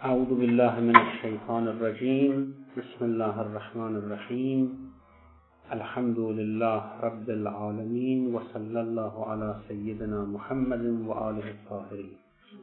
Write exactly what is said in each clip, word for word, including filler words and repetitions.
أعوذ بالله من الشيطان الرجيم بسم الله الرحمن الرحيم الحمد لله رب العالمين وصلى الله على سيدنا محمد وآله الطاهرين.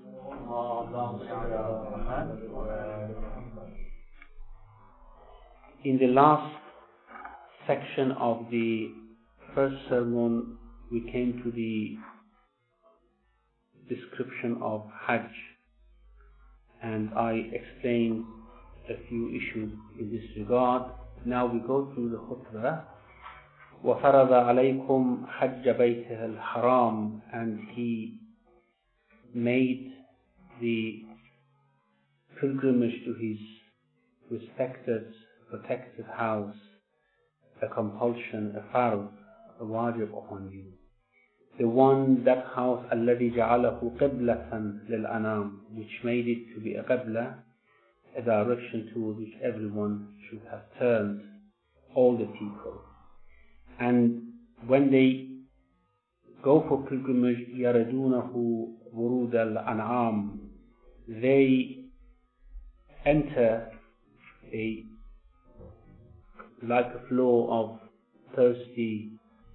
In the last section of the first sermon, we came to the description of Hajj, and I explained a few issues in this regard. Now we go to the khutbah. وَفَرَضَ عَلَيْكُمْ حَجَّ بَيْتِهِ الْحَرَامِ, and he made the pilgrimage to his respected, protected house a compulsion, a fard, a wajib upon you. The one, that house, الَّذِي جَعَلَهُ قِبْلَةً لِلْأَنَامِ, which made it to be a qibla, a direction towards which everyone should have turned, all the people. And when they go for pilgrimage, يَرَدُونَهُ وُرُودَ الْأَنْعَامِ, they enter a like a flow of thirsty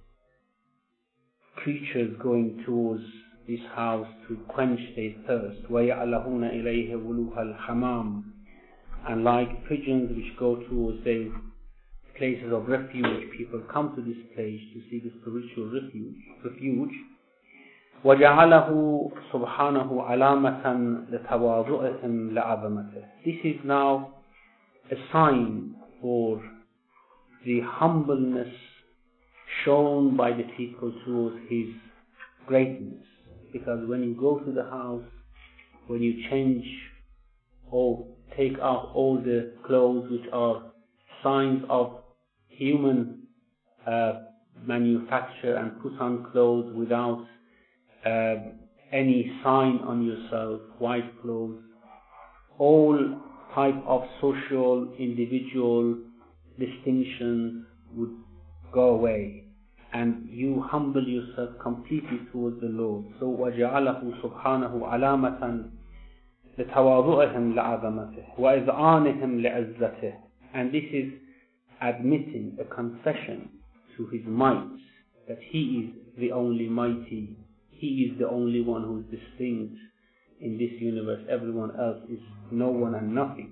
creatures going towards this house to quench their thirst. وَيَعْلَهُونَ إِلَيْهِ وُلُوهَ الْحَمَامِ, and like pigeons which go towards their places of refuge, people come to this place to seek a spiritual refuge. refuge. وَجَعَلَهُ سُبْحَانَهُ عَلَامَةً لِتَوَاضُعِهِمْ لَعَظَمَتِهِ. This is now a sign for the humbleness shown by the people towards his greatness. Because when you go to the house, when you change or take out all the clothes which are signs of human uh, manufacture, and put on clothes without uh, any sign on yourself, white clothes, all type of social, individual distinctions would go away, and you humble yourself completely towards the Lord. So وَجَعَلَهُ سُبْحَانَهُ عَلَامَةً لِتَوَاضُعِهِمْ لَعَظَمَتِهِ وَإِذْعَانِهِمْ لِعِزَّتِهِ, and this is admitting a confession to his might, that he is the only mighty, he is the only one who is distinct in this universe. Everyone else is no one and nothing.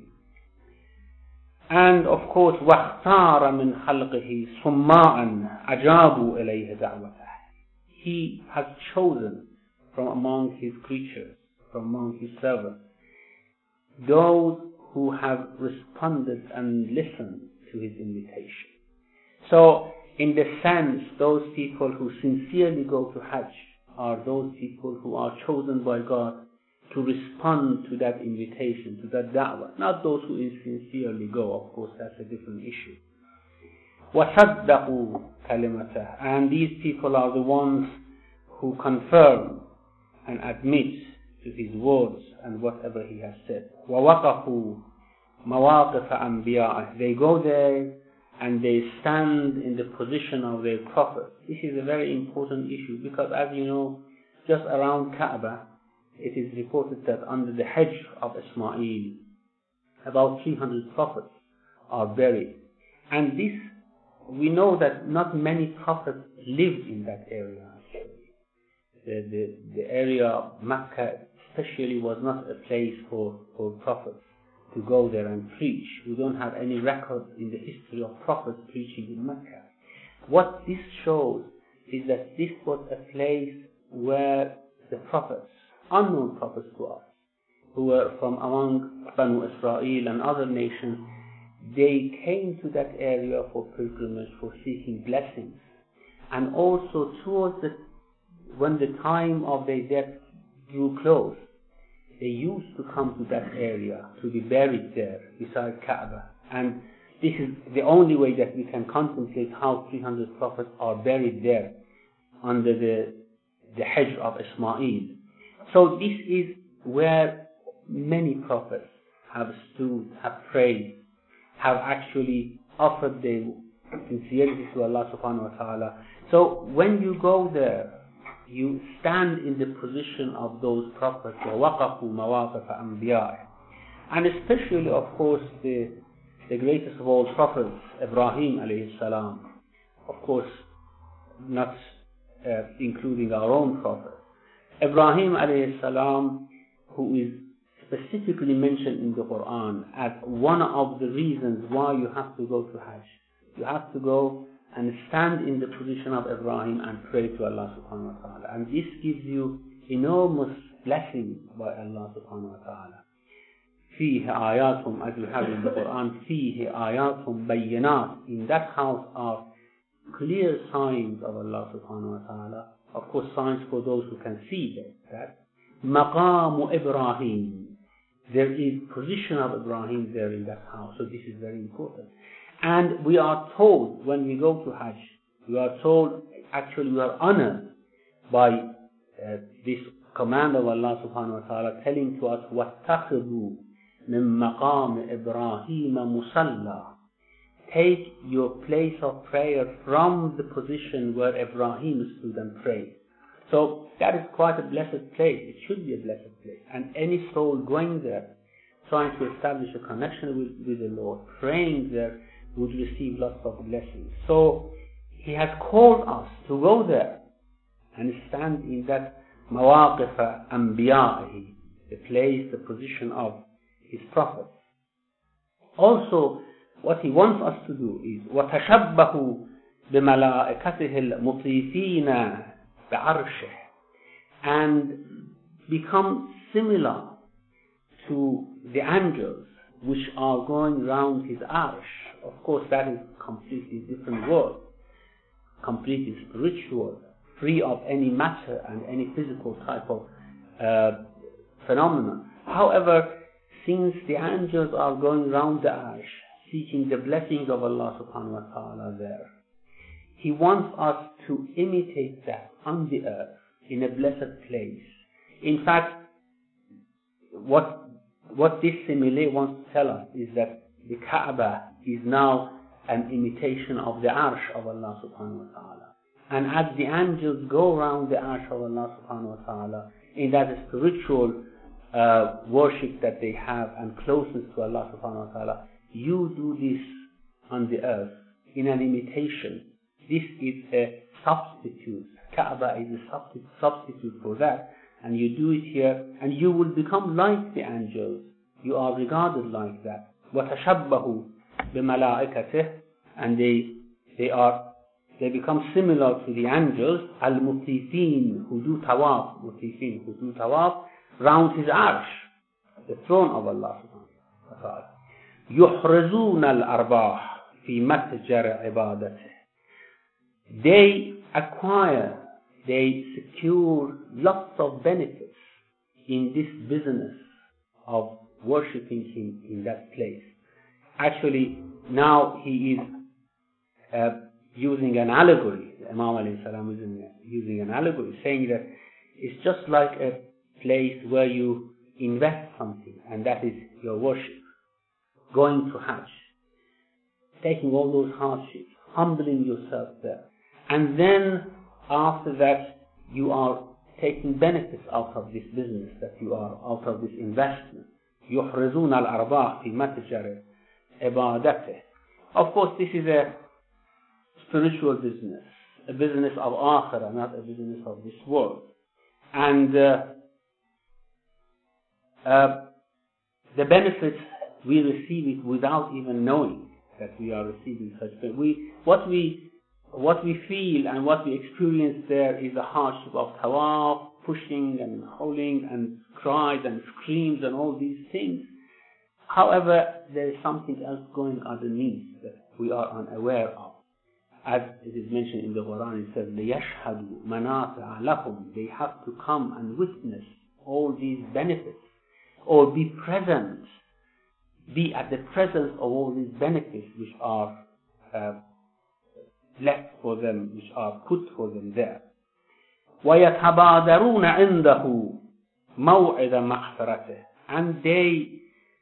And of course, وَاخْتَارَ مِنْ خَلْقِهِ صُمَّاءً أَجَابُوا إِلَيْهِ دَعْوَتَهِ, he has chosen from among his creatures, from among his servants, those who have responded and listened to his invitation. So, in the sense, those people who sincerely go to Hajj are those people who are chosen by God to respond to that invitation, to that da'wah. Not those who insincerely go, of course, that's a different issue. وَصَدَّقُوا كَلِمَتَهُ, and these people are the ones who confirm and admit to his words and whatever he has said. وَوَقَفُوا مَوَاقِفَ أَنْبِيَائِهِ, they go there and they stand in the position of their prophet. This is a very important issue, because as you know, just around Kaaba, it is reported that under the Hajj of Ismail, about three hundred prophets are buried. And this, we know that not many prophets lived in that area. The, the, the area of Mecca especially was not a place for, for prophets to go there and preach. We don't have any record in the history of prophets preaching in Mecca. What this shows is that this was a place where the prophets, unknown prophets to us, who were from among Banu Israel and other nations, they came to that area for pilgrimage, for seeking blessings. And also towards the, when the time of their death drew close, they used to come to that area to be buried there beside Kaaba. And this is the only way that we can contemplate how three hundred prophets are buried there under the, the Hajj of Ismail. So this is where many prophets have stood, have prayed, have actually offered their sincerity to Allah subhanahu wa ta'ala. So when you go there, you stand in the position of those prophets. وَوَقَفُوا مَوَاقِفَ أَنْبِيَائِهِ, And especially, of course, the, the greatest of all prophets, Ibrahim alayhi salam, of course, not uh, including our own prophet. Ibrahim alayhi salam, who is specifically mentioned in the Quran as one of the reasons why you have to go to Hajj. You have to go and stand in the position of Ibrahim and pray to Allah subhanahu wa ta'ala. And this gives you enormous blessings by Allah subhanahu wa ta'ala. فيه آياتهم, as you have in the Quran, فيه آياتهم بينات. In that house are clear signs of Allah subhanahu wa ta'ala. Of course, signs for those who can see that. مقام إبراهيم. There is position of Ibrahim there in that house. So this is very important. And we are told when we go to Hajj, we are told, actually we are honored by uh, this command of Allah subhanahu wa ta'ala telling to us, وَاتَّخِذُوا مِن مَقَامِ إِبْرَاهِيمَ مُصَلَّى. Take your place of prayer from the position where Ibrahim stood and prayed. So that is quite a blessed place. It should be a blessed place. And any soul going there, trying to establish a connection with, with the Lord, praying there, would receive lots of blessings. So He has called us to go there and stand in that مواقف أنبيائه, the place, the position of His prophets. Also, what He wants us to do is وَتَشَبَّهُ بِمَلَائِكَتِهِ الْمُطِيفِينَ بِعَرْشِهِ, and become similar to the angels which are going round His arsh. Of course, that is a completely different world, completely spiritual, free of any matter and any physical type of uh, phenomenon. However, since the angels are going round the arsh, seeking the blessings of Allah subhanahu wa ta'ala there, He wants us to imitate that on the earth, in a blessed place. In fact, what, what this simile wants to tell us is that the Kaaba is now an imitation of the Arsh of Allah subhanahu wa ta'ala. And as the angels go around the Arsh of Allah subhanahu wa ta'ala, in that spiritual uh, worship that they have and closeness to Allah subhanahu wa ta'ala, you do this on the earth in an imitation. This is a substitute. Kaaba is a substitute for that. And you do it here, and you will become like the angels. You are regarded like that. وَتَشَبَّهُ بِمَلَائِكَتِهِ, and they they are they become similar to the angels, al-mutifin, who do tawaf, mutifin, who do tawaf round His arsh, the throne of Allah subhanahu wa ta'ala. يُحْرِزُونَ الْأَرْبَاحِ فِي مَتْجَرِ عِبَادَتِهِ. They acquire, they secure lots of benefits in this business of worshipping Him in that place. Actually, now he is uh, using an allegory. Imam alayhi salam is using an allegory, saying that it's just like a place where you invest something, and that is your worship. Going to Hajj, taking all those hardships, humbling yourself there, and then after that you are taking benefits out of this business that you are, out of this investment. يُحْرِزُونَ الْأَرْبَاحِ فِي مَتْجَرِ عِبَادَتِهِ. Of course, this is a spiritual business, a business of akhirah, not a business of this world. And uh, uh, the benefits, we receive it without even knowing that we are receiving such benefits. We, what we what we feel and what we experience there is a hardship of tawaf, pushing and howling and cries and screams and all these things. However, there is something else going underneath that we are unaware of. As it is mentioned in the Quran, it says, لِيَشْهَدُوا مَنَافِعَ لَهُمْ. They have to come and witness all these benefits, or be present, be at the presence of all these benefits which are uh, left for them, which are put for them there. وَيَتَبَادَرُونَ عِنْدَهُ مَوْعِدَ مَغْفِرَتِهِ. And they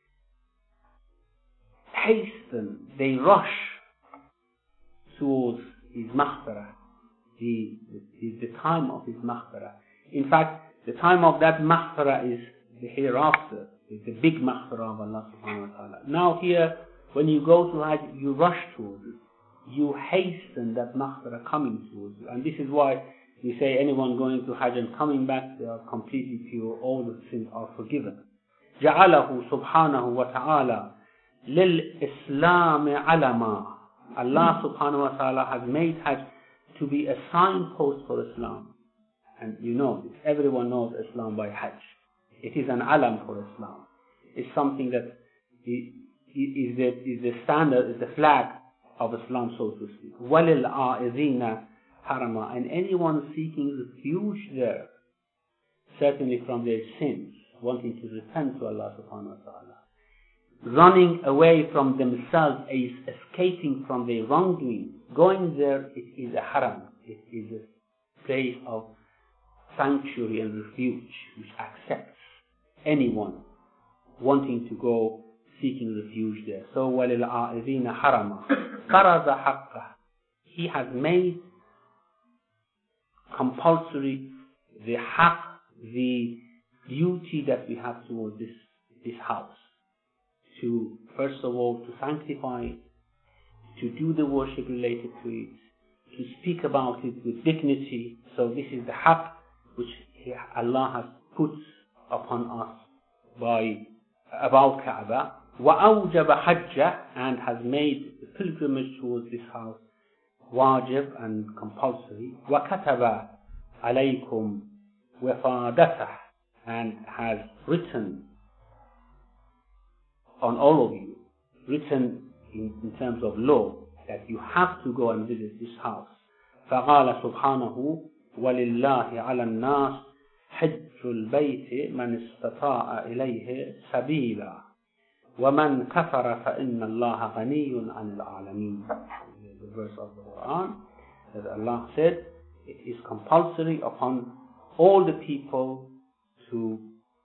hasten, they rush towards His maghfirah, the, the, the time of His maghfirah. In fact, the time of that maghfirah is the hereafter, It's a big maghfirah of Allah subhanahu wa ta'ala. Now here, when you go to Hajj, you rush towards it. You hasten that maghfirah coming towards you. And this is why we say anyone going to Hajj and coming back, they are completely pure, all the sins are forgiven. جعله سبحانه وتعالى للإسلام علما. Allah subhanahu wa ta'ala has made Hajj to be a signpost for Islam. And you know this, everyone knows Islam by Hajj. It is an alam for Islam. It's something that is the, is the standard, is the flag of Islam, so to speak. وَلِلْعَائِذِينَ حَرَمًا. And anyone seeking refuge there, certainly from their sins, wanting to repent to Allah subhanahu wa ta'ala, running away from themselves, is escaping from their wrongdoing, going there, it is a haram. It is a place of sanctuary and refuge which accepts anyone wanting to go seeking refuge there. So وَلِلْعَائِذِينَ حَرَمًا فَرَضَ حَقَّهُ. He has made compulsory the haqq, the duty that we have towards this, this house. To, first of all, to sanctify it, to do the worship related to it, to speak about it with dignity. So this is the haqq which Allah has put upon us by about Kaaba. وَأَوْجَبَ حَجَّةً. And has made the pilgrimage towards this house wajib and compulsory. وَكَتَبَ عَلَيْكُمْ وَفَادَتَهُ. And has written on all of you, written in, in terms of law, that you have to go and visit this house. فَقَالَ سُبْحَانَهُ وَلِلَّهِ عَلَى النَّاسِ حِجُّ الْبَيْتِ مَنِ اسْتَطَاعَ إِلَيْهِ سَبِيلًا وَمَنْ كَفَرَ فَإِنَّ اللَّهَ غَنِيٌّ عَنِ الْعَالَمِينَ. The verse of the Quran that Allah said, it is compulsory upon all the people to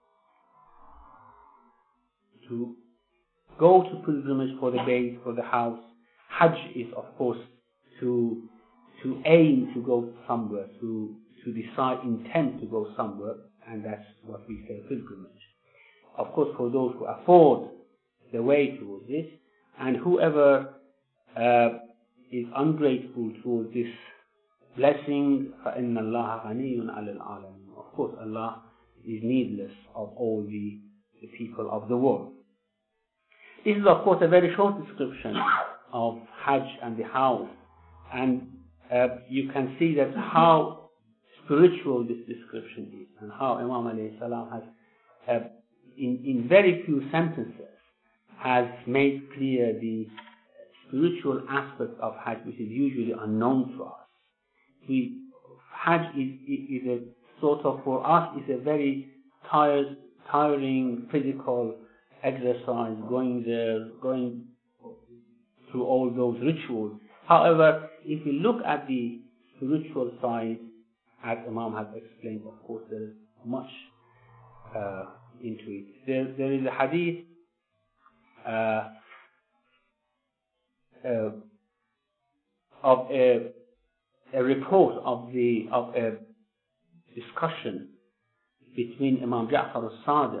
to go to pilgrimage for the Bayt, for the house. Hajj is, of course, to to aim to go somewhere, to to decide, intent to go somewhere, and that's what we say pilgrimage. Of course, for those who afford the way towards this, and whoever uh, is ungrateful towards this blessing, فَإِنَّ اللَّهَ غَنِيٌّ عَلَى الْعَالَمِينَ. Of course, Allah is needless of all the, the people of the world. This is, of course, a very short description of Hajj and the house, and uh, you can see that how spiritual this description is, and how Imam alayhi salam has, uh, in, in very few sentences, has made clear the spiritual aspect of Hajj, which is usually unknown to us. We, Hajj is, is a sort of, for us, is a very tired, tiring physical exercise, going there, going through all those rituals. However, if we look at the spiritual side, as Imam has explained, of course, there is much uh, into it. There, there is a hadith, uh, uh, of a, a report of the of a discussion between Imam Ja'far al-Sadiq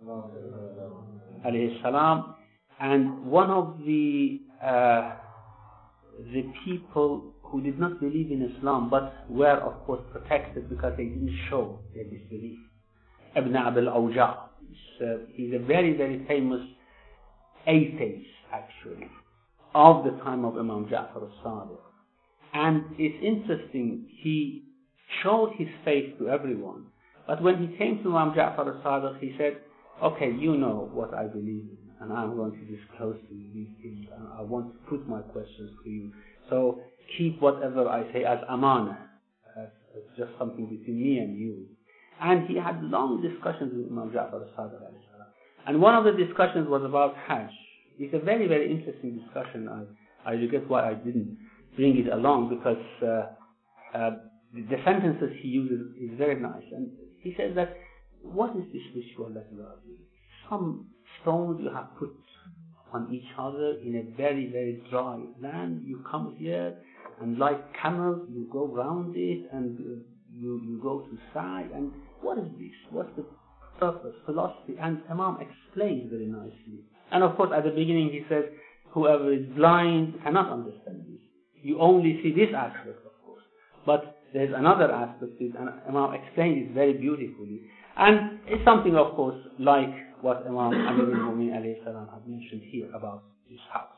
alayhi salam and one of the uh, the people who did not believe in Islam but were, of course, protected because they didn't show their disbelief. Ibn Abil Awja. Uh, he's a very, very famous atheist, actually, of the time of Imam Ja'far al-Sadiq. And it's interesting, he showed his faith to everyone. But when he came to Imam Ja'far al-Sadiq, he said, okay, you know what I believe in, and I'm going to disclose to you these things, and I want to put my questions to you. So keep whatever I say as amana, as, as just something between me and you. And he had long discussions with Imam Ja'far al-Sadiq. And one of the discussions was about Hajj. It's a very, very interesting discussion. I, I regret why I didn't bring it along, because uh, uh, the sentences he uses is very nice. And he says that, what is this ritual that you are doing? Some stones you have put on each other in a very, very dry land. You come here, and like camels, you go round it, and uh, you, you go to Sa'i. And what is this? What's the purpose, philosophy, and Imam explains very nicely. And of course, at the beginning he says, whoever is blind cannot understand this. You only see this aspect, of course. But there's another aspect, and Imam explains it very beautifully. And it's something, of course, like what Imam Amir al-Mu'min alayhi salam had mentioned here about this house.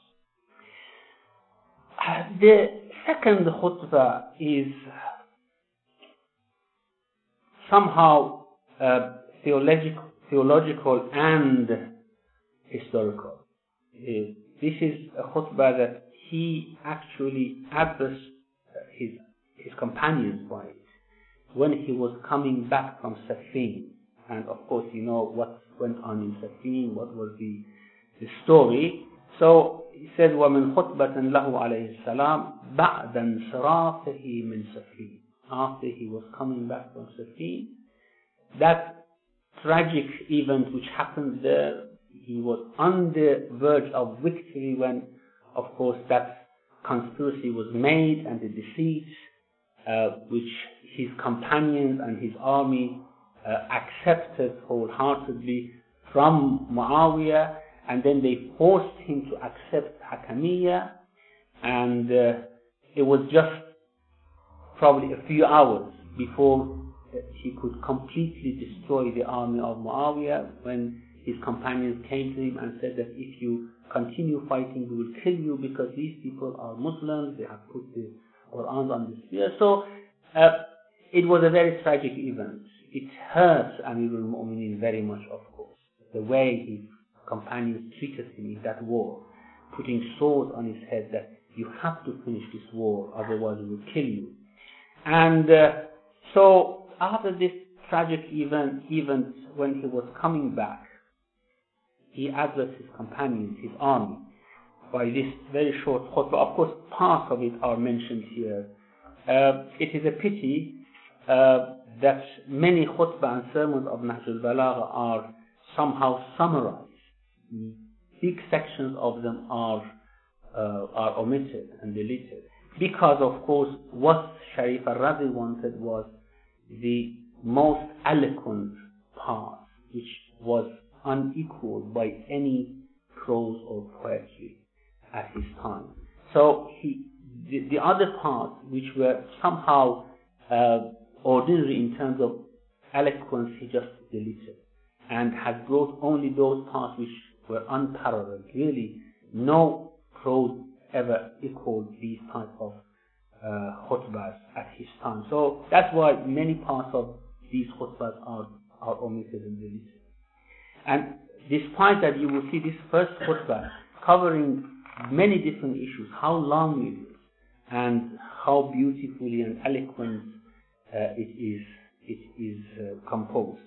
The second khutbah is somehow uh, theological, theological and historical. Uh, this is a khutbah that he actually addressed his his companions by it when he was coming back from Siffin. And of course, you know what went on in Siffin, what was the, the story. So he said, وَمِنْ خُطْبَةٍ لَهُ عَلَيْهِ السَّلَامِ بَعْدَ انصِرَافِهِ مِنْ Siffin. After he was coming back from Siffin, that tragic event which happened there, he was on the verge of victory when, of course, that conspiracy was made and the deceit uh, which his companions and his army uh, accepted wholeheartedly from Muawiyah, and then they forced him to accept Hakamiyya, and uh, it was just probably a few hours before he could completely destroy the army of Muawiyah when his companions came to him and said that if you continue fighting, we will kill you because these people are Muslims, they have put the Qur'an on the spear. So uh, it was a very tragic event. It hurt Amir al-Mu'minin very much, of course, the way his companions treated him in that war, putting swords on his head that you have to finish this war, otherwise we will kill you. And uh, so after this tragic event, event, when he was coming back, he addressed his companions, his army, by this very short khutbah. Of course, parts of it are mentioned here. Uh, it is a pity uh, that many khutbah and sermons of Nahj al-Balagha are somehow summarized. Big sections of them are uh, are omitted and deleted. Because, of course, what Sharif al-Razi wanted was the most eloquent part, which was unequaled by any prose or poetry at his time. So he, the, the other parts, which were somehow uh, ordinary in terms of eloquence, he just deleted, and had brought only those parts which were unparalleled. Really, no prose ever equaled these type of uh, khutbahs at his time. So that's why many parts of these khutbahs are, are omitted and deleted. And despite that, you will see this first khutbah covering many different issues, how long it is, and how beautifully and eloquent uh, it is, it is uh, composed.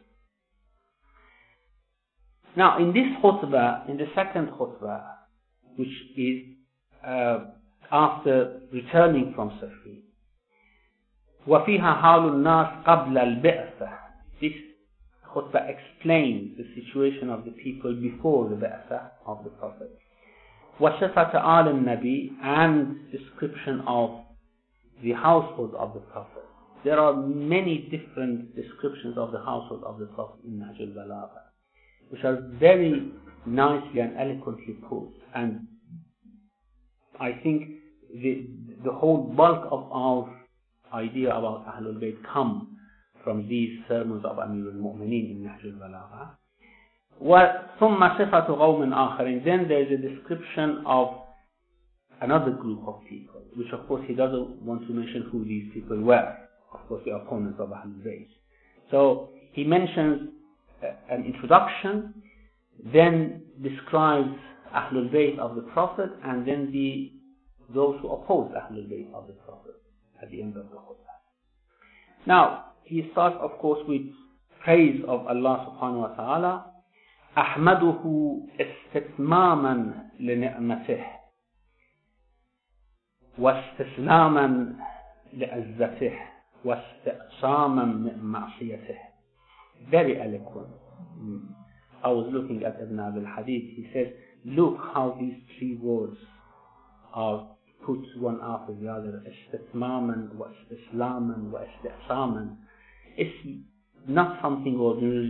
Now, in this khutbah, in the second khutbah, which is uh, after returning from Siffin, وَفِيهَا حَالُ النَّاسِ قَبْلَ الْبِعْثَةِ. This khutbah explains the situation of the people before the Ba'athah of the Prophet. وَصِفَةَ آلِ النَّبِي, and description of the household of the Prophet. There are many different descriptions of the household of the Prophet in Nahj al-Balagha, which are very nicely and eloquently put. And I think the the whole bulk of our idea about Ahlul Bayt come from these sermons of Amir al-Mu'minin in Nahj al-Balagha. وَثُمَّ صِفَةُ قَوْمٍ آخَرٍ. Then there is a description of another group of people, which of course he doesn't want to mention who these people were. Of course, the opponents of Ahlul Bayt. So he mentions an introduction, then describes Ahlul Bayt of the Prophet, and then the those who oppose Ahlul Bayt of the Prophet at the end of the khutbah. Now, he starts, of course, with praise of Allah subhanahu wa ta'ala. أحمده استتماما لنعمته واستسلاما لعزته واستعصاما من معصيته. Very eloquent. I was looking at Ibn Abil Hadith. He says, look how these three words are put one after the other. استتماما واستسلاما واستعصاما. It's not something ordinarily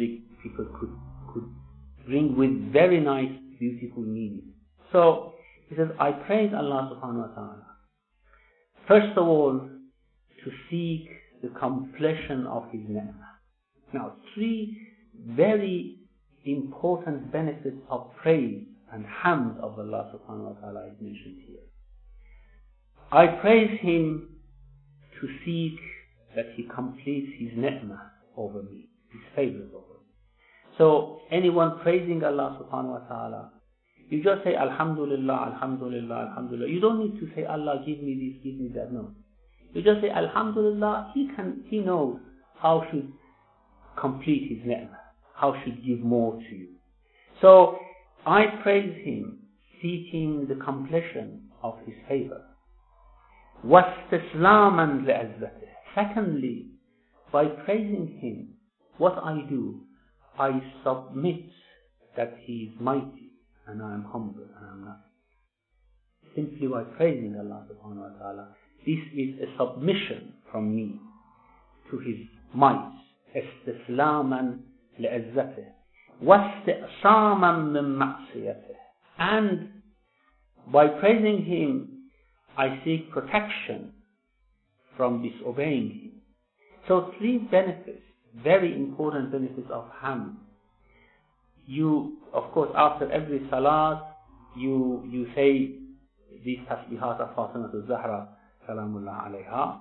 people could could bring with very nice, beautiful meaning. So he says, I praise Allah subhanahu wa ta'ala. First of all, to seek the completion of His ni'mah. Now, three very important benefits of praise and hamd of Allah subhanahu wa ta'ala is mentioned here. I praise Him to seek that He completes His ni'mah over me, His favors over me. So, anyone praising Allah subhanahu wa ta'ala, you just say Alhamdulillah, Alhamdulillah, Alhamdulillah. You don't need to say Allah give me this, give me that. No. You just say Alhamdulillah. He can, He knows how should complete His ni'mah, how should give more to you. So I praise Him, seeking the completion of His favor. وَاسْتِسْلَامًا لِعِزَّتِهِ. Secondly, by praising Him, what I do, I submit that He is mighty and I am humble and I am not. Simply by praising Allah subhanahu wa ta'ala, this is a submission from me to His might. استسلاما لعزته واستعصاما من معصيته. And by praising Him, I seek protection from disobeying Him. So three benefits, very important benefits of hamd. You, of course, after every salat, you you say these tasbihat of Fatima al-Zahra, salamullah alayha,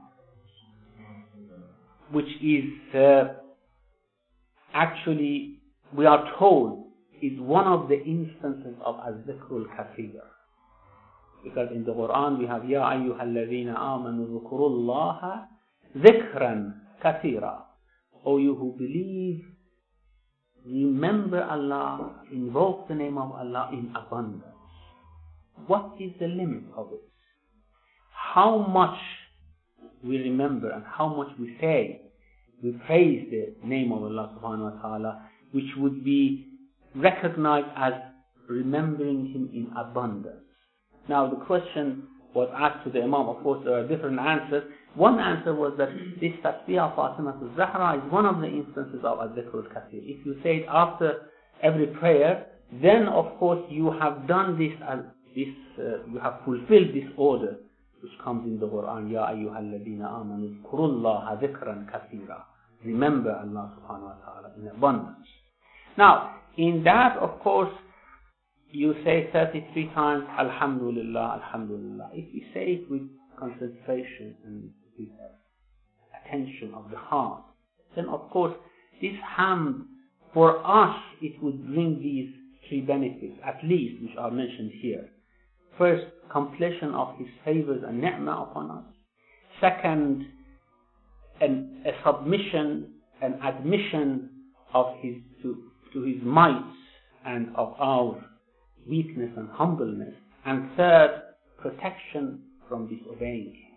which is uh, actually, we are told, is one of the instances of az-zikrul kathir. Because in the Quran we have Ya ayyuhalladhina amanu dhkurullaha dhikran kathira. O you who believe, remember Allah, invoke the name of Allah in abundance. What is the limit of it? How much we remember and how much we say, we praise the name of Allah subhanahu wa ta'ala, which would be recognized as remembering Him in abundance. Now the question was asked to the Imam. Of course there are different answers. One answer was that this tasbih of Fatima al-Zahra is one of the instances of al-dhikr al-kathir. If you say it after every prayer, then of course you have done this, uh, this uh, you have fulfilled this order which comes in the Quran, Ya ayyuhalladhina amanu dhkurullaha dhikran kathira. Remember Allah subhanahu wa ta'ala in abundance. Now, in that, of course, you say thirty-three times, Alhamdulillah, Alhamdulillah. If you say it with concentration and with attention of the heart, then of course, this hamd, for us, it would bring these three benefits, at least, which are mentioned here. First, completion of His favors and ni'mah upon us. Second, an, a submission, an admission of His to, to His might and of our weakness and humbleness. And third, protection from disobeying Him.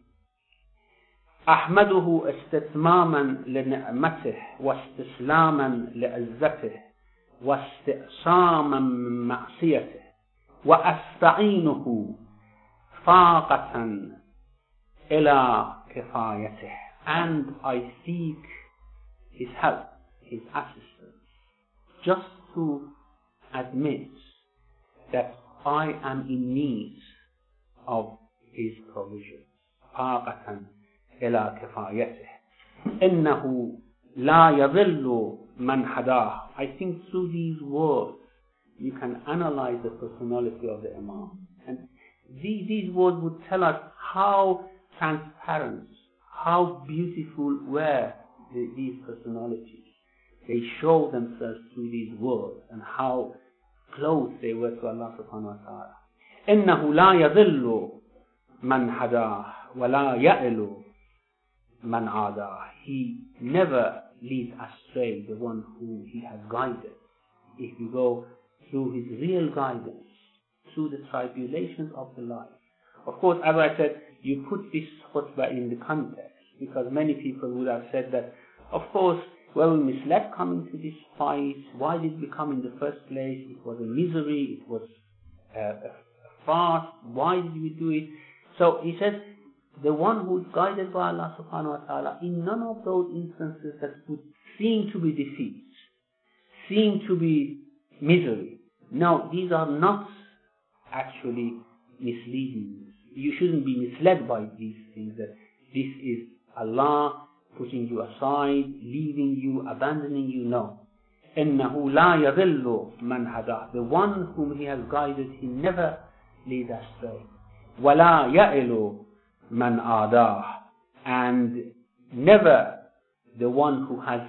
أحمده استتماما لنعمته واستسلاما لعزته واستعصاما من معصيته وأستعينه فاقة إلى كفايته. And I seek His help, His assistance, just to admit that I am in need of His provision. فاقة إلى كفايته إنه لا يضل من هداه. I think through these words you can analyze the personality of the Imam. And these, these words would tell us how transparent, how beautiful were the, these personalities. They show themselves through these words and how close they were to Allah subhanahu wa ta'ala. إنه لا يضل من هداه ولا يأل من عاداه. He never leads astray the one who He has guided. If you go through His real guidance, through the tribulations of the life. Of course, as I said, you put this khutbah in the context, because many people would have said that, of course, were we misled coming to this fight? Why did we come in the first place? It was a misery, it was a, a fast. Why did we do it? So he says, the one who is guided by Allah subhanahu wa ta'ala, in none of those instances that would seem to be defeat, seem to be misery. No, these are not actually misleading. You shouldn't be misled by these things, that this is Allah putting you aside, leaving you, abandoning you. No. إِنَّهُ لَا يَضِلُّ مَنْ هَدَاهُ. The one whom He has guided, He never leads astray. وَلَا يَئِلُ مَنْ آدَاهُ. And never the one who has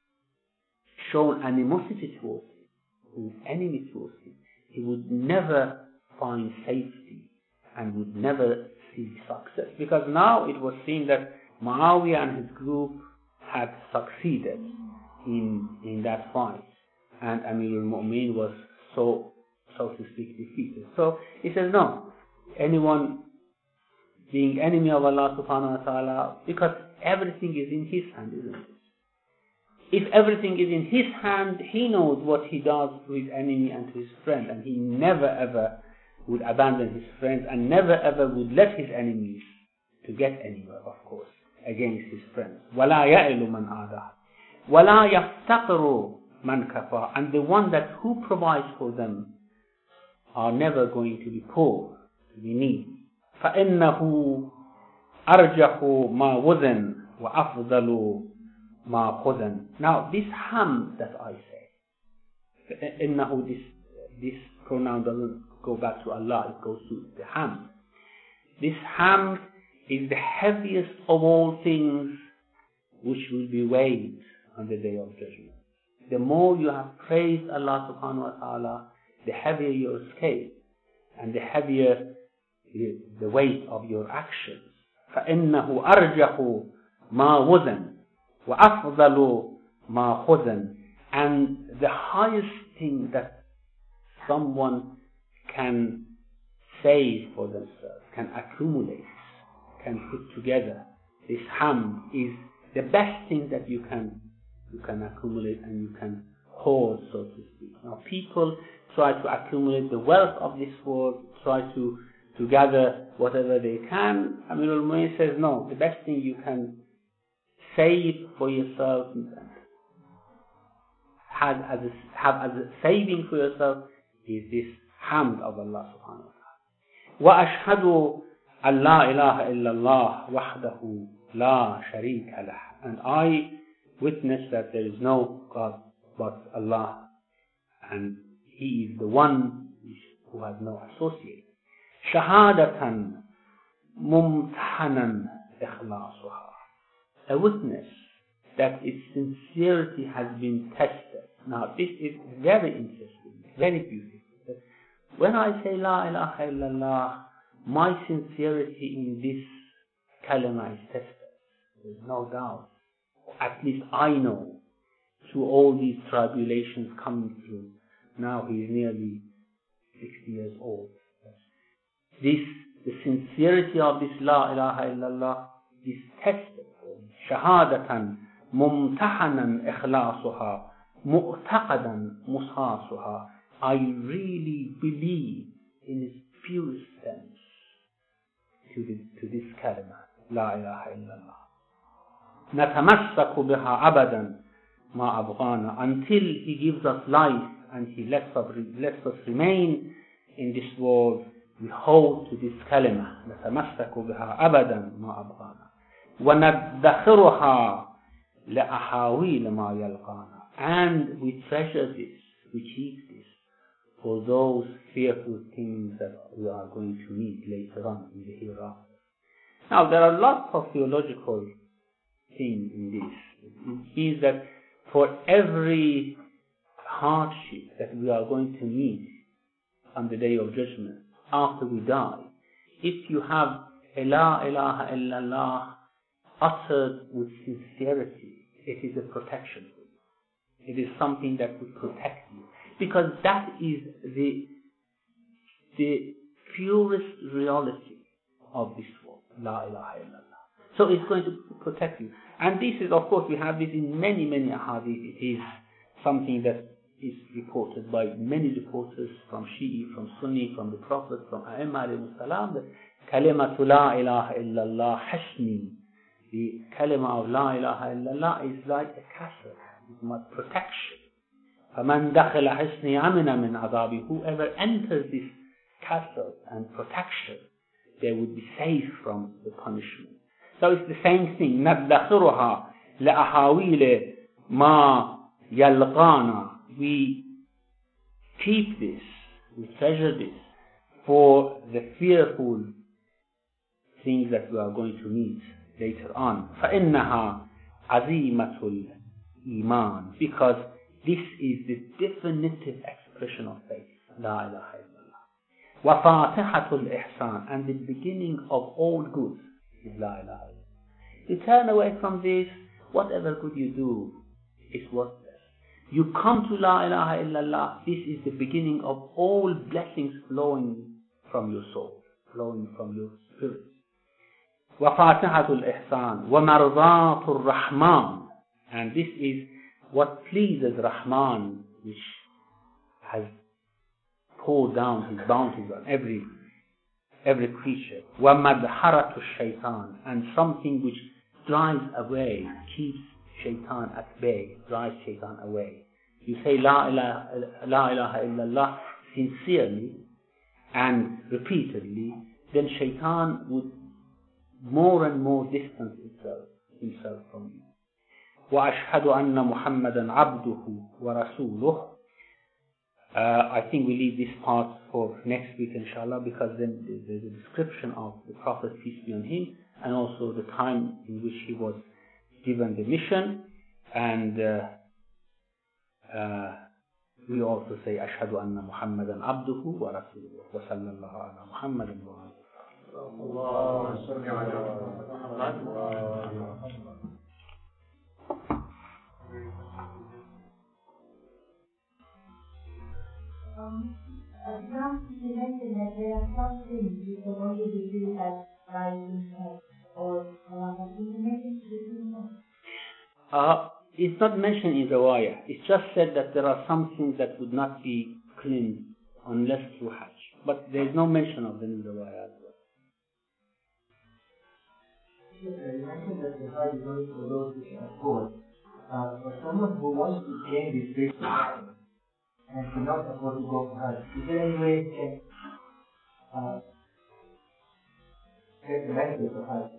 shown animosity towards Him, who is enemy towards Him, he would never find safety and would never see success. Because now it was seen that Muawiyah and his group had succeeded in in that fight, and Amir al-Mu'min was so so to speak defeated. So he says, no, anyone being enemy of Allah subhanahu wa ta'ala, because everything is in His hand, isn't it? If everything is in His hand, He knows what He does to His enemy and to His friend, and He never ever would abandon His friends, and never ever would let His enemies to get anywhere, of course, against His friends. وَلَا يَئِلُ مَنْ آدَاهُ وَلَا يَفْتَقِرُ مَنْ كَفَى. And the one that who provides for them are never going to be poor, to be needy. فَإِنَّهُ أَرْجَحُ مَا وُزِنْ وَأَفْضَلُ مَا خُزِنْ. Now this hamd that I say, إِنَّهُ, this, this pronoun doesn't go back to Allah, it goes to the hamd. This hamd is the heaviest of all things which will be weighed on the day of judgment. The more you have praised Allah subhanahu wa ta'ala, the heavier your scale, and the heavier the, the weight of your actions. فَإِنَّهُ أَرْجَحُ مَا وُزَنْ وَأَفْضَلُ مَا خُزَنْ. And the highest thing that someone can save for themselves, can accumulate, can put together, this hamd is the best thing that you can you can accumulate and you can hoard, so to speak. Now people try to accumulate the wealth of this world, try to, to gather whatever they can. Amir al-Mu'min says, no, the best thing you can save for yourself, have as a, have as a saving for yourself, is this hamd of Allah subhanahu wa ta'ala. وَأَشْهَدُ أَنْ لَا إِلَهَ إِلَّا اللَّهُ وَحْدَهُ لَا شَرِيكَ لَهُ. And I witness that there is no God but Allah, and He is the one who has no associate. شَهَادَةً مُمْتَحَنًا إِخْلَاصُهَا. A witness that its sincerity has been tested. Now this is very interesting, very beautiful. When I say La ilaha illallah, my sincerity in this kalima is tested. There's no doubt. At least I know, through all these tribulations coming through. Now he is nearly sixty years old. This, the sincerity of this La ilaha illallah is tested. شهادة ممتحنا إخلاصها مؤتقدا مصاصها. I really believe in its purest sense to this, to this kalima, La ilaha illallah. نتمسك بها أبدا ما أبغانا. Until He gives us life and He lets us, lets us remain in this world, we hold to this kalima. نتمسك بها أبدا ما أبغانا. وَنَدَّخِرُهَا لَأَحَاوِيلَ مَا يَلْقَانَا. And we treasure this, we keep this for those fearful things that we are going to meet later on in the hereafter. Now there are lots of theological things in this. It means that for every hardship that we are going to meet on the day of judgment, after we die, if you have a La ilaha illallah uttered with sincerity, it is a protection for you. It is something that will protect you, because that is the the purest reality of this world, La ilaha illallah. So it's going to protect you. And this is, of course, we have this in many, many ahadith. It is something that is reported by many reporters from Shi'i, from Sunni, from the Prophet, from A'imma alayhi salam, that kalimatu la ilaha illallah hashni. The kalima of La ilaha illallah is like a castle, it's my protection. فَمَنْ دَخِلَ حِسْنِي أَمِنَ مِنْ عَذَابِي. Whoever enters this castle and protection, they would be safe from the punishment. So it's the same thing. نَدَّخِرُهَا لَأَحَاوِيلِ مَا يَلْقَانَا. We keep this, we treasure this for the fearful things that we are going to meet later on. فَإِنَّهَا عَزِيمَةُ الْإِيمَانِ. Because this is the definitive expression of faith. La ilaha illallah. وَفَاتِحَةُ الْإِحْسَانِ. And the beginning of all good is La ilaha illallah. You turn away from this, whatever good you do is worthless. You come to La ilaha illallah, this is the beginning of all blessings flowing from your soul, flowing from your spirit. وَفَاتِحَةُ الْإِحْسَانِ وَمَرْضَاتُ الرَّحْمَنِ. And this is what pleases Rahman, which has poured down his bounties on every every creature. وَمَدْحَرَةُ الشَّيْطَانِ. And something which drives away, keeps shaitan at bay, drives shaitan away. You say La ilaha, La ilaha illallah sincerely and repeatedly, then shaitan would more and more distance himself, himself from you. وَأَشْهَدُ أَنَّ مُحَمَّدًا عَبْدُهُ وَرَسُولُهُ. Uh, I think we leave this part for next week, inshallah, because then there's a description of the Prophet, peace be on him, and also the time in which he was given the mission. And uh, uh, we also say, أَشْهَدُ أَنَّ مُحَمَّدًا عَبْدُهُ وَرَسُولُهُ وَصَلَّى اللَّهُ عَلَى مُحَمَّدٍ وَعَلَى اللهم صل على محمد. Um, uh, now you mentioned that there are some things you can only do as rising head or uh, can you mention to uh, It's not mentioned in the Rawaya. It's just said that there are some things that would not be cleansed unless through Hajj. But there is no mention of them in the Rawaya as well. You mentioned that the Hajj is only for those who can afford. Uh, for someone who wants to gain this big and cannot afford to go for Hajj, is there any way he can uh, get the benefit of Hajj?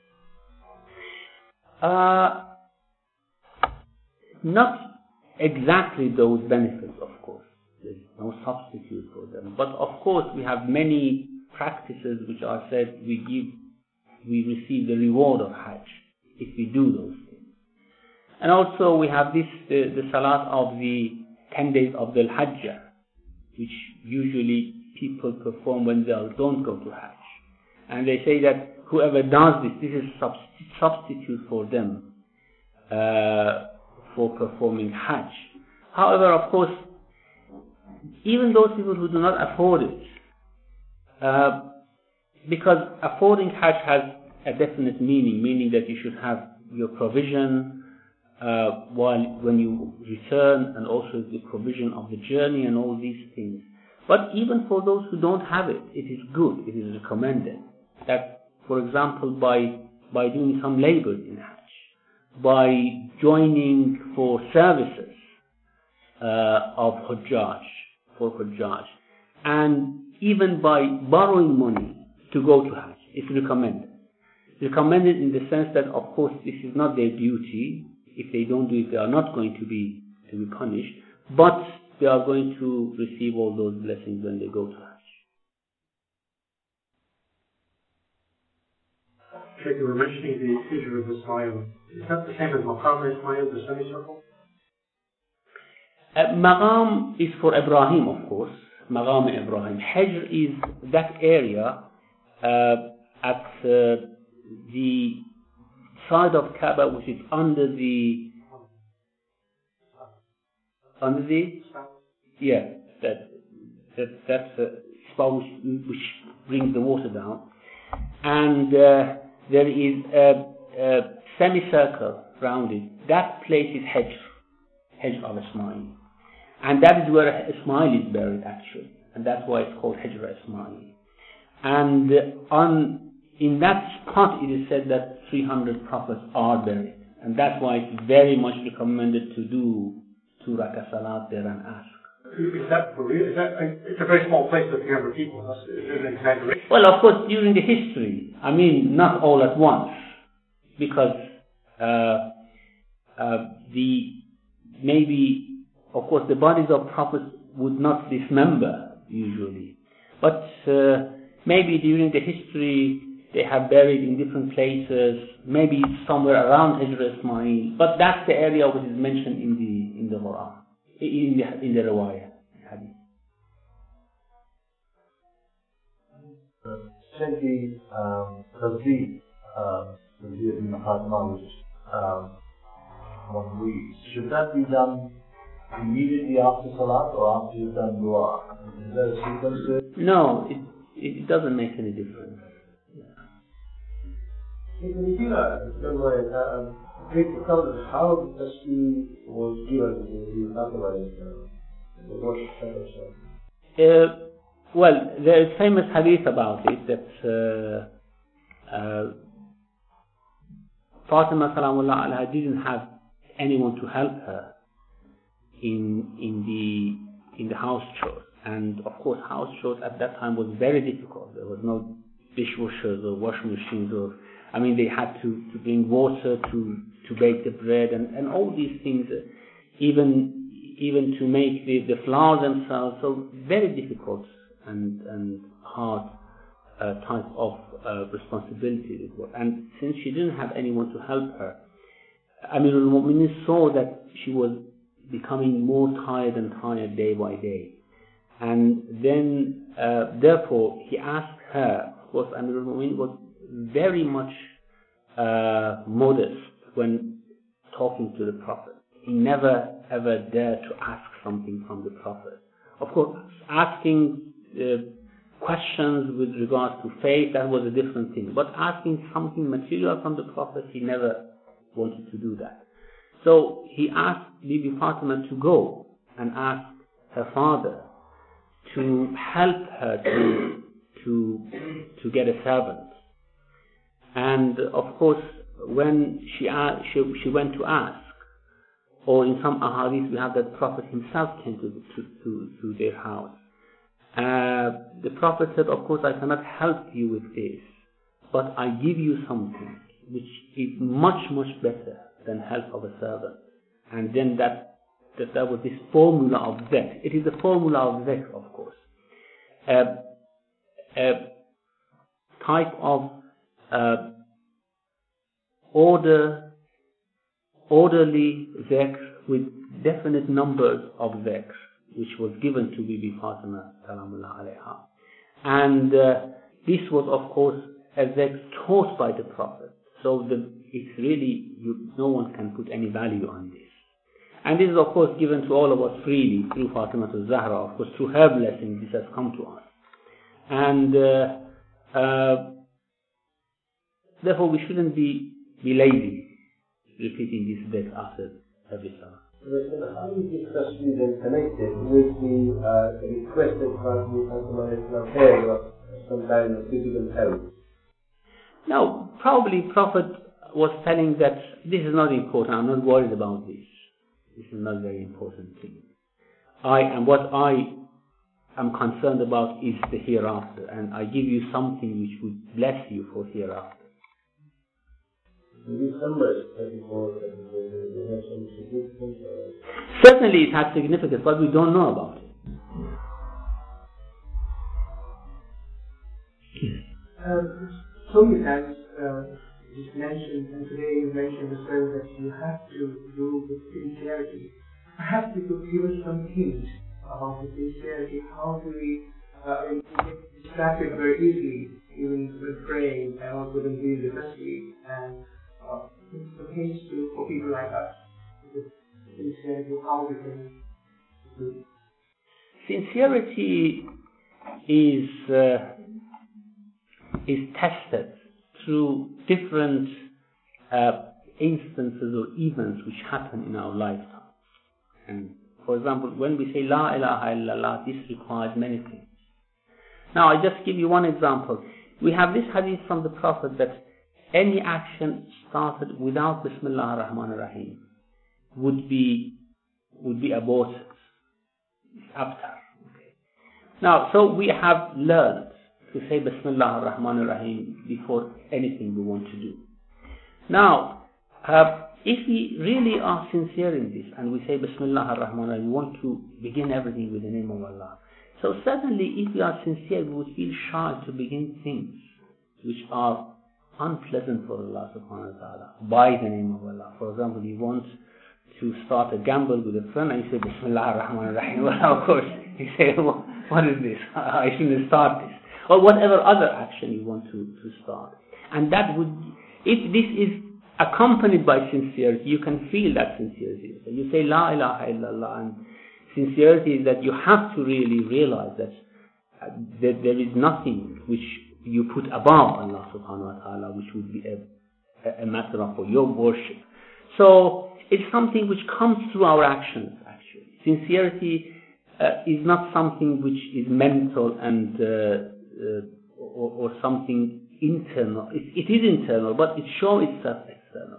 Uh, not exactly those benefits, of course. There's no substitute for them. But of course, we have many practices which are said we give, we receive the reward of Hajj if we do those things. And also we have this, the, the salat of the ten days of the Hajj, which usually people perform when they don't go to Hajj. And they say that whoever does this, this is a substitute for them uh, for performing Hajj. However, of course, even those people who do not afford it, uh, because affording Hajj has a definite meaning, meaning that you should have your provision uh, while when you return, and also the provision of the journey and all these things. But even for those who don't have it, it is good, it is recommended that, for example, by by doing some labor in Hajj, by joining for services uh, of Hujjaj, for Hujjaj, and even by borrowing money to go to Hajj, it's recommended. Recommended in the sense that, of course, this is not their duty. If they don't do it, they are not going to be to be punished, but they are going to receive all those blessings when they go to Hajj. Sheikh, you were mentioning the Hijr of Ismail. Is that the same as Maqam Ismail, the semicircle? Uh, Maqam is for Ibrahim, of course. Maqam Ibrahim. Hijr is that area uh, at uh, the side of Kaaba, which is under the under the yeah that that that's a spout which brings the water down, and uh, there is a, a semicircle round it. That place is Hijr, Hijr of Ismail, and that is where Ismail is buried actually, and that's why it's called Hijr Ismail. And uh, on in that spot, it is said that three hundred prophets are buried, and that's why it's very much recommended to do two rakah salat there and ask. Is that for real? Is that, it's a very small place with three hundred people. That's an exaggeration. Well, of course, during the history, I mean, not all at once, because uh, uh, the maybe, of course, the bodies of prophets would not dismember usually, but uh, maybe during the history they have buried in different places, maybe somewhere around Hijr Ismail, but that's the area which is mentioned in the in the Quran, in the in the Riwayah hadith. Said the um, Tazdeed, um, Tazdeed ibn Fatima, which um, one reads, should that be done immediately after Salat or after you've done Dua? Is there a sequence to it? No, it, it doesn't make any difference. Can you do that in some way? Um, please tell us how the Tazdeed was given in the Otherwise, uh, the worship fellowship. Uh, well, there is famous hadith about it that uh, uh, Fatima Salamullah Alaiha didn't have anyone to help her in in the in the house chores, and of course house chores at that time was very difficult. There was no dishwashers or washing machines, or I mean they had to, to bring water to, to bake the bread and, and all these things, uh, even even to make the, the flour themselves. So very difficult and and hard uh, type of uh, responsibility it was. And since she didn't have anyone to help her, Amirul Mu'minin saw that she was becoming more tired and tired day by day, and then uh, therefore he asked her. Of course, Amirul Mu'minin was very much uh, modest when talking to the Prophet. He never ever dared to ask something from the Prophet. Of course, asking uh, questions with regards to faith, that was a different thing. But asking something material from the Prophet, he never wanted to do that. So he asked Bibi Fatima to go and ask her father to help her to to to get a servant. And of course, when she asked, she, she went to ask, or in some ahadith we have that the Prophet himself came to to, to, to their house. Uh, the Prophet said, of course I cannot help you with this, but I give you something which is much much better than help of a servant. And then that that, that was this formula of dhikr. It is the formula of dhikr, of course. Uh, a type of uh, order, orderly dhikr with definite numbers of dhikr, which was given to Bibi Fatima Salamullah Alaiha. And uh, this was, of course, a dhikr taught by the Prophet. So the, it's really, you, no one can put any value on this. And this is, of course, given to all of us freely through Fatima al-Zahra. Of course, through her blessing, this has come to us. And uh, uh, therefore, we shouldn't be, be lazy repeating this dhikr after every salah. How is this Tazdeed then connected with the uh, request that Fatima had of some kind of physical help? No, probably Prophet was telling that this is not important, I'm not worried about this. This is not a very important thing. I am what I am concerned about is the hereafter, and I give you something which would bless you for hereafter. Maybe numbers, thirty-four, thirty-four, have some significance? Certainly it has significance, but we don't know about it. Yes. Um, so many times, uh, it's mentioned, and today you mentioned as well that you have to do with sincerity. Perhaps you could give us some hints about the sincerity. How do we uh, get distracted very easily, even when praying, and also when doing the Tazdeed, and uh, some hints to, for people like us. With sincerity, how we can do. Sincerity is uh, is tested through different uh, instances or events which happen in our lifetime. And for example, when we say La ilaha illallah, this requires many things. Now I just give you one example. We have this hadith from the Prophet that any action started without Bismillah ar-Rahman ar-Rahim would be would be aborted. It's abtar. Okay. Now, so we have learned to say Bismillah ar-Rahman ar-Rahim before anything we want to do. Now, uh, if we really are sincere in this and we say Bismillah ar-Rahman ar-Rahim, we want to begin everything with the name of Allah. So certainly if we are sincere, we would feel shy to begin things which are unpleasant for Allah subhanahu wa ta'ala by the name of Allah. For example, you want to start a gamble with a friend and you say Bismillah ar-Rahman ar-Rahim. Well, of course, you say, well, what is this? I shouldn't start this. Or whatever other action you want to, to start. And that would, if this is accompanied by sincerity, you can feel that sincerity. So you say La ilaha illallah, and sincerity is that you have to really realize that, uh, that there is nothing which you put above Allah subhanahu wa ta'ala, which would be a, a matter of for your worship. So it's something which comes through our actions, actually. Sincerity uh, is not something which is mental and uh, uh, or, or something internal. It, it is internal, but it shows itself externally.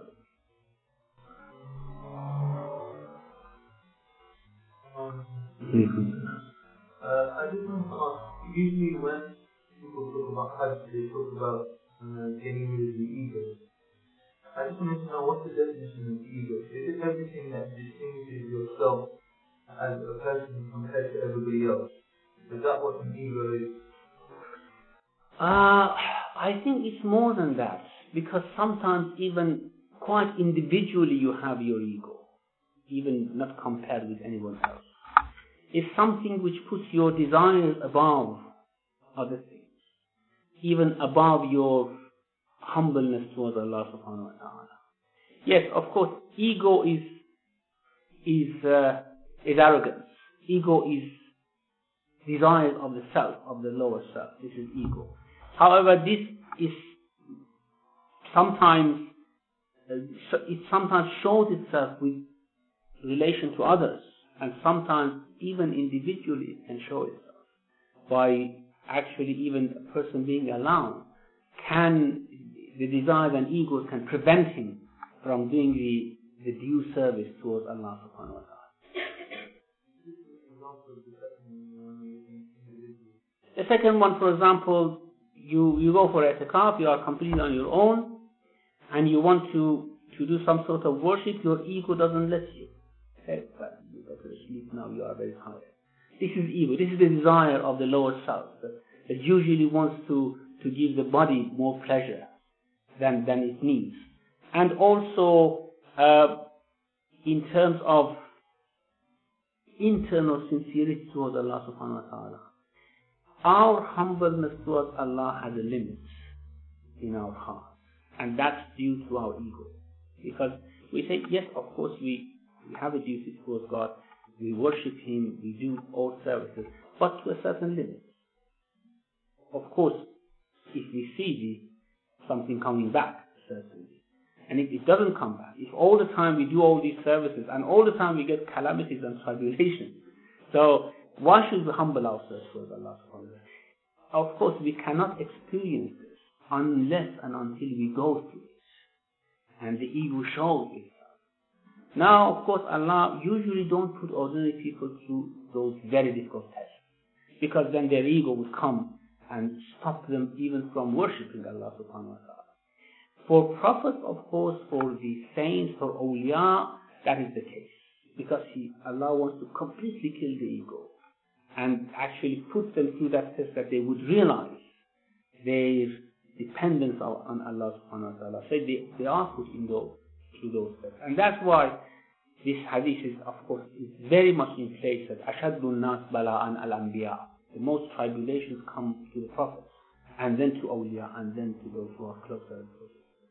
Mm-hmm. Uh, I just want to ask, usually when people talk about Hajj, they talk about uh, getting rid of the ego. I just wanted to know, what's the definition of ego? Is it everything that distinguishes yourself as a person compared to everybody else? Is that what an ego is? Uh, I think it's more than that, because sometimes even quite individually you have your ego, even not compared with anyone else. It's something which puts your desires above other things, even above your humbleness towards Allah subhanahu wa ta'ala. Yes, of course, ego is is uh, is arrogance. Ego is desire of the self, of the lower self. This is ego. However, this is sometimes uh, it sometimes shows itself with relation to others, and sometimes even individually it can show itself by actually even a person being alone. Can the desires and egos can prevent him from doing the, the due service towards Allah subhanahu wa ta'ala. The second one, for example, you, you go for i'tikaf, you are completely on your own, and you want to, to do some sort of worship, your ego doesn't let you. Okay, but you better sleep now, you are very tired. This is ego, this is the desire of the lower self that, that usually wants to, to give the body more pleasure than, than it needs. And also, uh, in terms of internal sincerity towards Allah subhanahu wa ta'ala, our humbleness towards Allah has a limit in our heart, and that's due to our ego. Because we say, yes, of course, we, we have a duty towards God, we worship Him, we do all services, but to a certain limit. Of course, if we see the, something coming back, certainly, and if it doesn't come back, if all the time we do all these services, and all the time we get calamities and tribulations, so why should we humble ourselves towards Allah subhanahu wa ta'ala? Of course, we cannot experience this unless and until we go through it, and the ego shows itself. Now, of course, Allah usually don't put ordinary people through those very difficult tests, because then their ego would come and stop them even from worshipping Allah subhanahu wa ta'ala. For prophets, of course, for the saints, for awliya, that is the case, because he, Allah wants to completely kill the ego and actually put them through that test, that they would realize their dependence on Allah subhanahu wa ta'ala. So they, they are put in those, through those tests. And that's why this hadith is, of course, is very much in place that أَشَدُّ النَّاسِ بَلَاءً الْأَنْبِيَاءِ. The most tribulations come to the prophets, and then to awliya, and then to those who are closer and closer.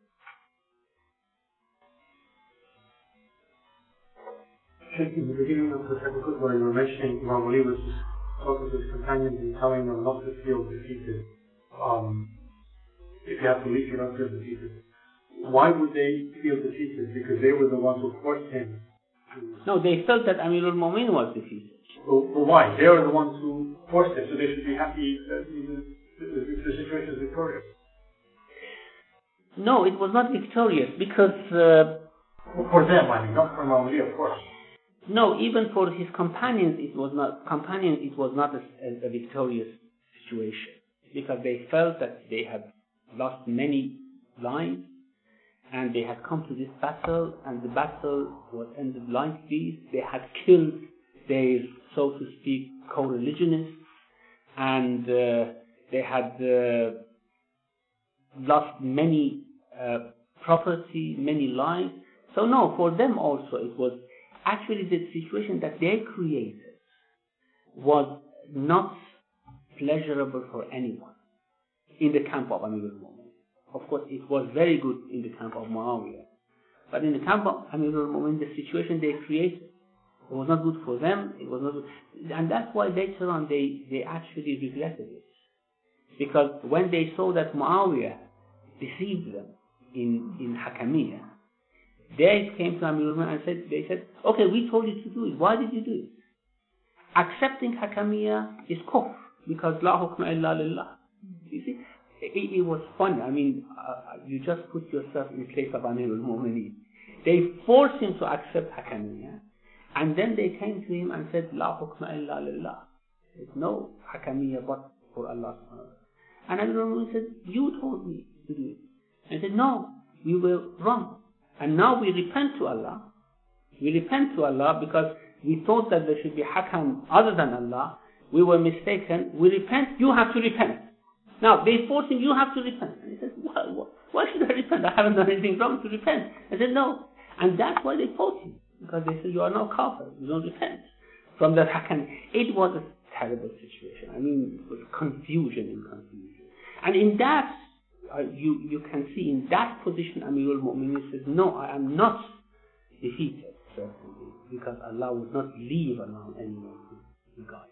In the beginning of the second khutbah, you were mentioning Imam Ali was talking to his companions and telling them not to feel defeated. Um, if you have belief, you don't feel defeated. Why would they feel defeated? Because they were the ones who forced him. No, they felt that Amirul Mu'minin was defeated. Well, well, why? They were the ones who forced it, so they should be happy that the, the, the situation is victorious. No, it was not victorious, because... Uh, well, for them, I mean, not for Imam Ali, of course. No, even for his companions, it was not companions. It was not a, a, a victorious situation because they felt that they had lost many lives, and they had come to this battle, and the battle was ended like this. They had killed their, so to speak, co-religionists, and uh, they had uh, lost many uh, property, many lives. So no, for them also it was actually the situation that they created was not pleasurable for anyone in the camp of Amir al-Mu'minin. Of course, it was very good in the camp of Muawiyah. But in the camp of Amir al-Mu'minin, the situation they created, it was not good for them. It was not good. And that's why later on they, they actually regretted it. Because when they saw that Muawiyah deceived them in, in Hakamiyah, they came to Amir al-Mu'minin and said, they said, okay, we told you to do it. Why did you do it? Accepting Hakamiyah is kufr, because la hukma illa lillah. You see? It, it was funny. I mean, uh, you just put yourself in place of Amir al-Mu'minin. They forced him to accept Hakamiyah, and then they came to him and said, La hukma illa lillah. There's no Hakamiyah but for Allah. And Amir al-Mu'minin said, you told me to do it. And he said, no, we were wrong. And now we repent to Allah. We repent to Allah because we thought that there should be Hakam other than Allah. We were mistaken. We repent. You have to repent. Now, they forced him, you have to repent. And he said, why, why should I repent? I haven't done anything wrong to repent. I said, no. And that's why they fought him. Because they said, you are now kafir. You don't repent. From that Hakam. It was a terrible situation. I mean, it was confusion in confusion. And in that, uh, you, you can see in that position, Amir al-Mu'minin says, no, I am not defeated, certainly. Because Allah would not leave alone anyone who guides.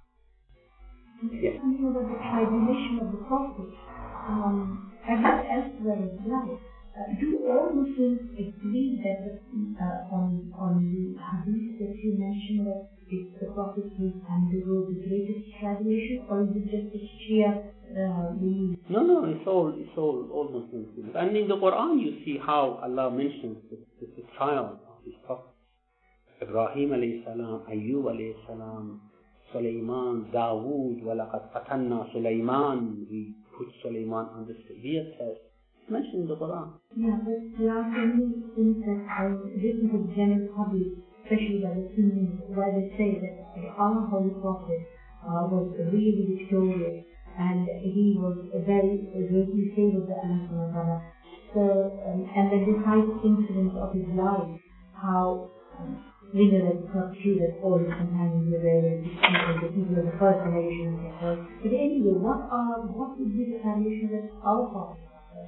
Yes. Something about the tribulation of the Prophet, um, and elsewhere as well. Uh, do all Muslims agree that the, uh, on on the hadith that you mentioned that it's the Prophet who undergoes the greatest tribulation, or is it just a Shia uh, belief? No, no, it's all it's all all Muslims. And in the Quran, you see how Allah mentions the, the, the trial of His prophets: Ibrahim alayhi salam, Ayyub alayhi salam, Sulaiman, Dawood, وَلَقَدْ فَتَنَّا Sulaiman. We put Sulaiman on the severe test. It's mentioned in the Quran. Yeah, but there are so many things that are written to the general public, especially by the Sunnis, where they say that our Holy Prophet uh, was really victorious and he was very greatly favored by Allah subhanahu wa ta'ala. So, um, and the decisive incidents of his life, how um, we know that it's not true that all his companions were very people, the people of the first generation and so on. But anyway, what are what would be the tradition that our Prophet was?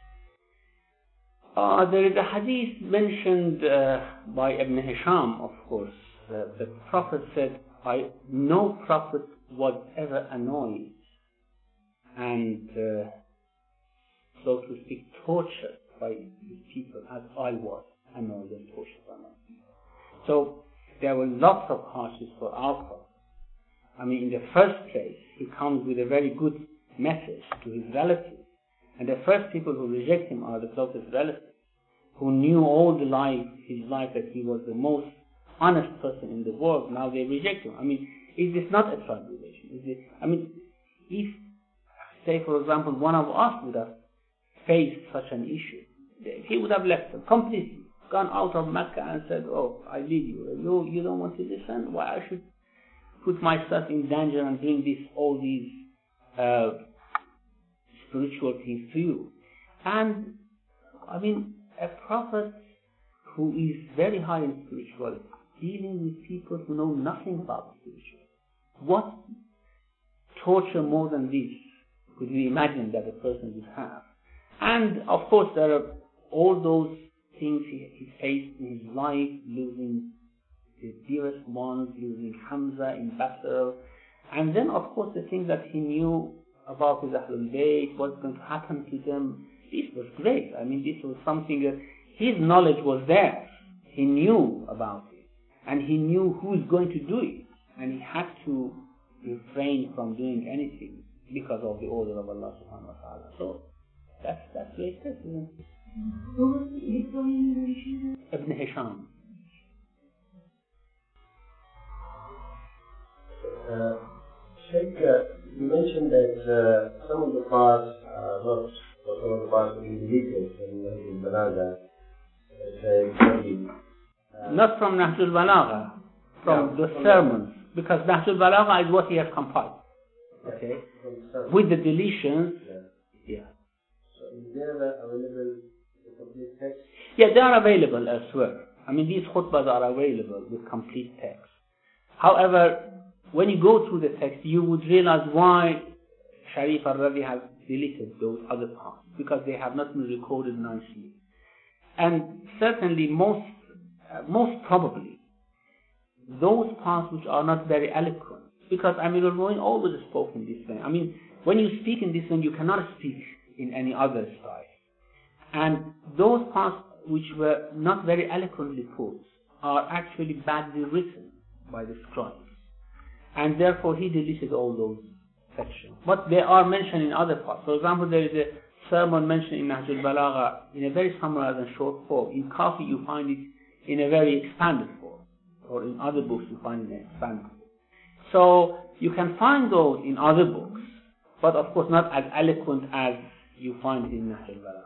Uh, there is a hadith mentioned uh, by Ibn Hisham, of course. Uh, the Prophet said, I, no Prophet was ever annoyed and, uh, so to speak, tortured by his people as I was annoyed and tortured by my people. So there were lots of hardships for our Prophet. I mean, in the first place, he comes with a very good message to his relatives. And the first people who reject him are the closest relatives, who knew all the life, his life, that he was the most honest person in the world. Now they reject him. I mean, is this not a tribulation? Is it, I mean, if, say for example, one of us would have faced such an issue, he would have left them completely, gone out of Mecca and said, oh, I leave you. You, you don't want to listen? Why I should put myself in danger and bring this, all these uh, spiritual things to you? And, I mean, a prophet who is very high in spirituality, dealing with people who know nothing about spirituality. What torture more than this could we imagine that a person would have? And, of course, there are all those things he, he faced in his life, losing his dearest ones, losing Hamza in battle, and then of course the things that he knew about his Ahlul Bayt, what's going to happen to them. This was great. I mean, this was something that his knowledge was there. He knew about it, and he knew who is going to do it, and he had to refrain from doing anything because of the order of Allah subhanahu wa ta'ala. So that's that's great, isn't it? Who was the Ibn Ibn Hisham. mentioned that uh, some of the parts are not, or some of the parts will be deleted from Nahjul Balagha. Uh, not from Nahjul Balagha, from yeah, the from sermons, the, because Nahjul Balagha is what he has compiled. Okay, the with the deletions. Yeah. yeah. So is there available the complete text? Yeah, they are available elsewhere. I mean, these khutbahs are available with complete text. However, when you go through the text, you would realize why Sharif al-Ravi has deleted those other parts, because they have not been recorded nicely. And certainly, most, uh, most probably, those parts which are not very eloquent, because Amir al-Mu'minin always spoke in this way. I mean, when you speak in this way, you cannot speak in any other style. And those parts which were not very eloquently put are actually badly written by the scribes. And therefore he deleted all those sections. But they are mentioned in other parts. For example, there is a sermon mentioned in Nahjul Balagha in a very summarized and short form. In Kafi you find it in a very expanded form. Or in other books you find it in an expanded form. So you can find those in other books, but of course not as eloquent as you find it in Nahjul Balagha.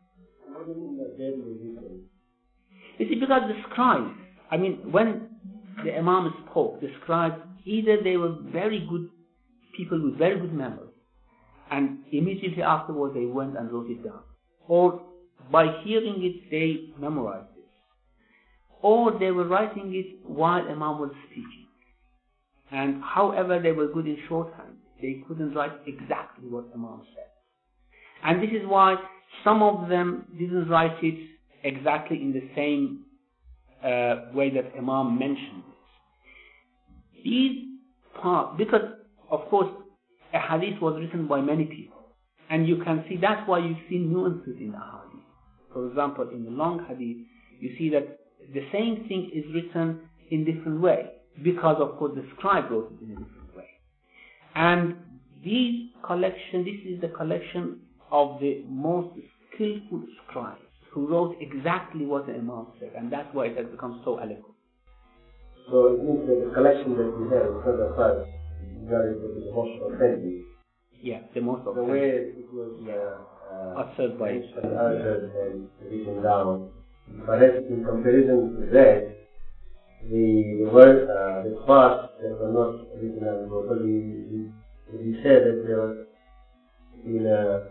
You see, because the scribes, I mean, when the Imam spoke, the scribes, either they were very good people with very good memory, and immediately afterwards they went and wrote it down, or by hearing it they memorized it, or they were writing it while Imam was speaking. And however they were good in shorthand, they couldn't write exactly what Imam said. And this is why some of them didn't write it exactly in the same uh, way that Imam mentioned it. These parts, because of course a hadith was written by many people, and you can see that's why you see nuances in the hadith. For example, in the long hadith, you see that the same thing is written in different ways, because of course the scribe wrote it in a different way. And these collection, this is the collection of the most skillful scribes who wrote exactly what the Imam said, and that's why it has become so eloquent. So it means that the collection that we have is not the first, that is the most authentic. Yeah, the most authentic. The way it was uh, uh, uttered by uttered and written down. But as in comparison to that, the word, uh, the parts that were not written down properly, we said that they were in a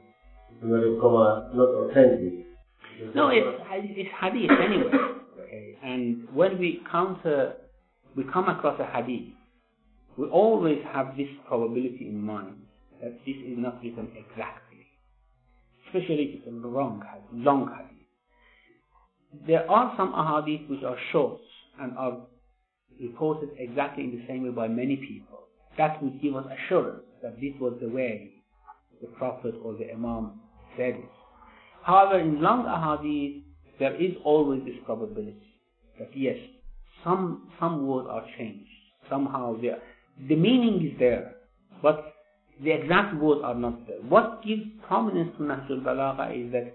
not authentic. No, it's, it's hadith anyway. Okay. And when we counter, we come across a hadith, we always have this probability in mind that this is not written exactly, especially if it's a wrong hadith, long hadith. There are some ahadith which are short and are reported exactly in the same way by many people. That would give us assurance that this was the way the Prophet or the Imam said it. However, in long ahadith, there is always this probability that yes, some some words are changed. Somehow there, the meaning is there, but the exact words are not there. What gives prominence to Nahjul Balagha is that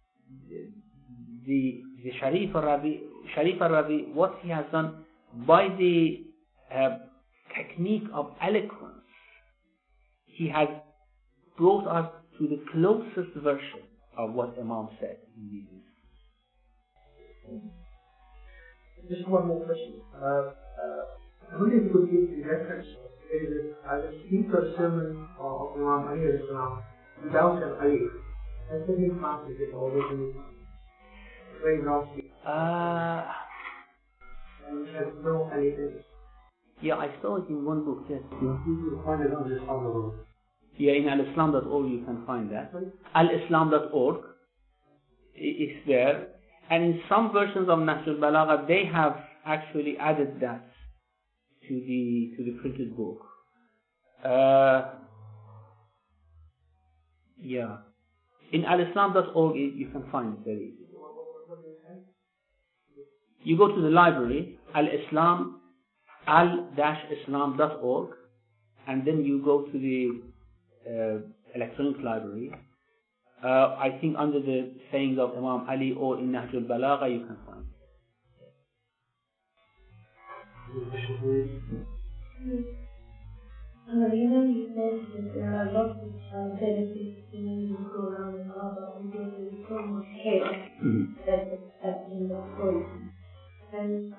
the the Sharif al-Ravi, Sharif al-Ravi, what he has done by the uh, technique of eloquence, he has brought us to the closest version of what Imam said in these. Just one more question. Uh, uh, I wonder if you could give the reference as a speaker sermon of Imam Ali al-Islam without an alif. Has there been translated already? Very roughly. Uh, and it has no alif in it. Yeah, I saw it in one book, yes. You will find it on this Islam. Yeah, in al islam dot org you can find that. al islam dot org is there. And in some versions of Nahjul Balagha, they have actually added that to the to the printed book. Uh, yeah. In al islam dot org you can find it very easily. You go to the library, al-Islam, al dash islam dot org, and then you go to the uh, electronic library. Uh, I think under the sayings of Imam Ali or in Nahjul Balagha you can find it. Uh, you know, you said that there are a lot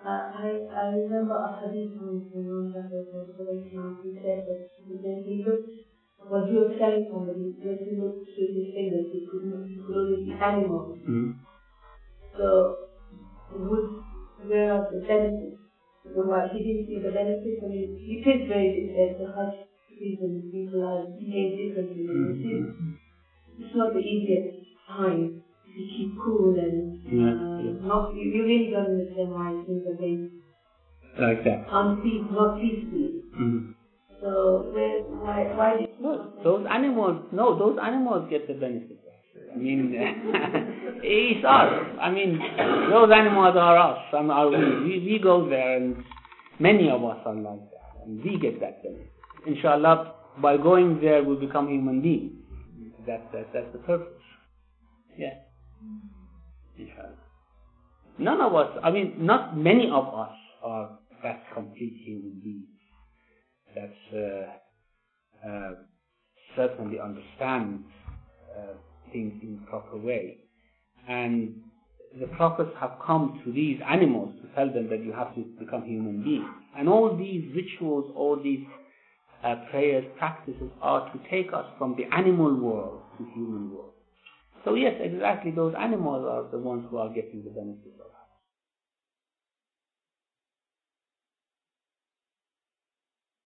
I, I remember a hadith from one that he said that when he looked, when he was telling somebody, when he looked through his fingers, he could, he could only see animals. Mm. So, would, where are the benefits? So, why he didn't see the benefits? I mean, it is very, uh, the Hajj season, people are behaving differently. Mm-hmm. It's not the easiest time to keep cool and yeah, uh, yeah. not, you, you really don't understand why things are being like that. unpeaceful, not peacefully. Mm. So, where, why, why did no, those animals, no, those animals get the benefit. I mean, it's us. I mean, those animals are us. I mean, are we. we. We go there, and many of us are like that, and we get that benefit. Inshallah, by going there, we become human beings. That, that, that's the purpose. Yeah. Inshallah. None of us, I mean, not many of us are that complete human beings. That's uh, uh, certainly understand uh, things in a proper way. And the prophets have come to these animals to tell them that you have to become human beings. And all these rituals, all these uh, prayers, practices are to take us from the animal world to human world. So yes, exactly, those animals are the ones who are getting the benefit of